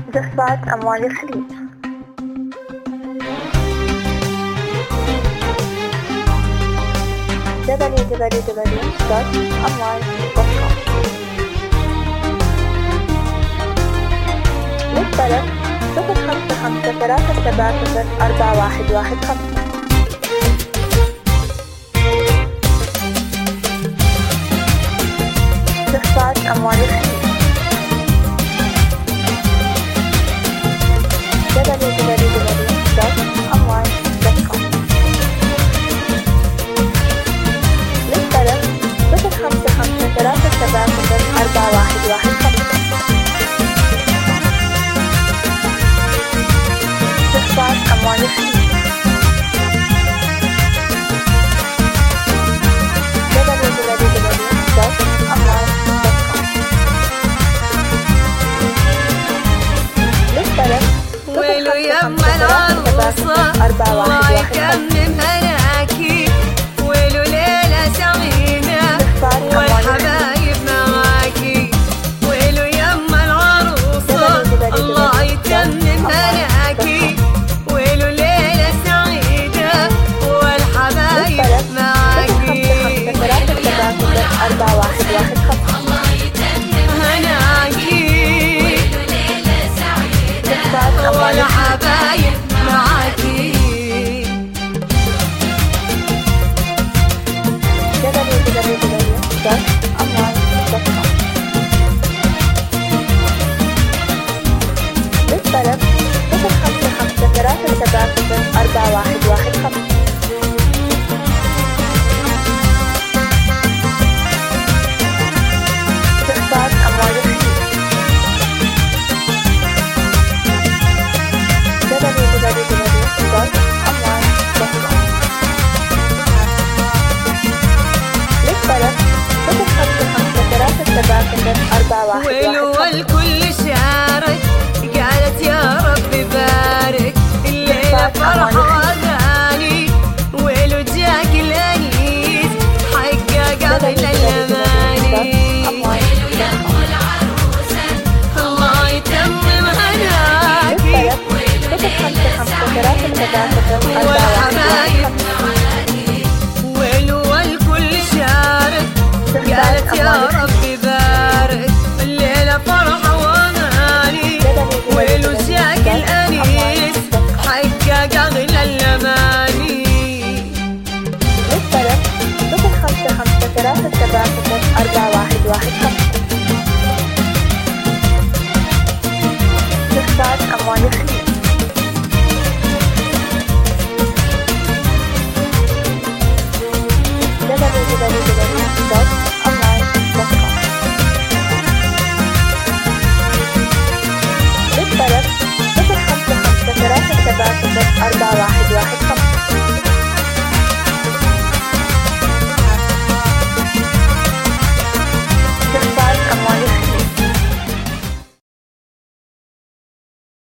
دفعة أموال الخليج. www.amwal.com. للطلب 055 دفعة أموال الخليج. www.amwal.com. للطلب 055 دفعة أموال الخليج. ويلو يما العروسة الله يكمل هناكي، ويلو ليلة سعيدة والحبايب معاكي. ويلو يما العروسة الله يتمم هناكي، ويلو ليلة سعيدة والحبايب معاكي. والحبايب معاكي. www.amwal.com. للطلب 055 دفعة أموال الخليج. www.amwal.com. للطلب 055 ويلو والكل شارك قالت يا رب بارك، الليلة فرح وأغاني. ويلو جاك الأنيس حقق أغلى الأماني. ويلو يا أم العروسة الله يتمم هناكي، والحبايب معاكي. ويلو والكل شارك قالت يا رب بارك، الليلة فرح وأغاني. ويلو جاك الأنيس حقق أغلى الأماني. للطلب 055 377 4115